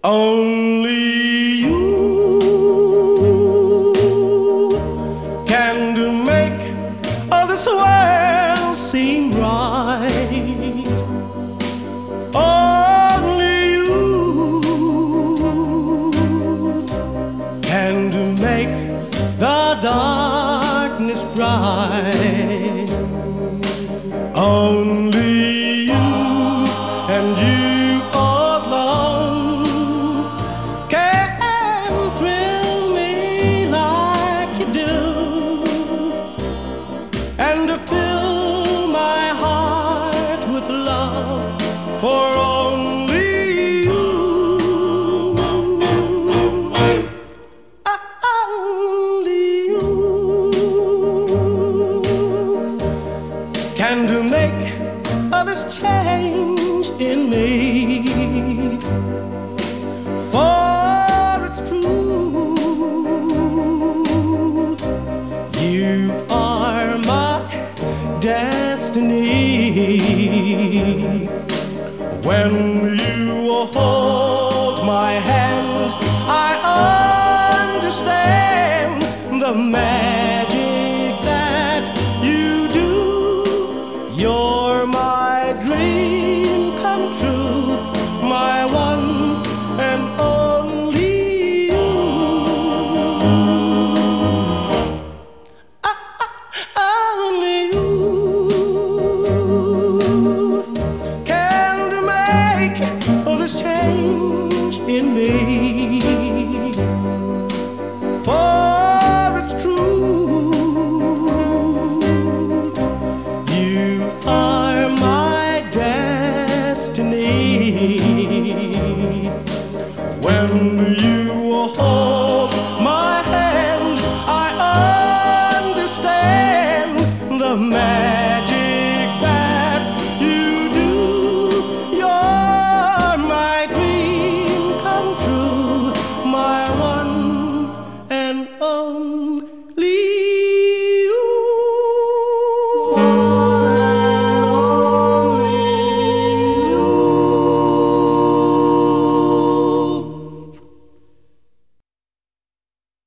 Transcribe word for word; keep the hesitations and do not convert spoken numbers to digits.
Only you can do make all this world seem right. Only you can do make the darkness bright. Only you and you alone can thrill me like you do, and to fill my heart with love for only you. Only you can to make others change in me. For it's true, you are my destiny. When you hold my hand, I understand the magic that you do. You're my dream come true, my one and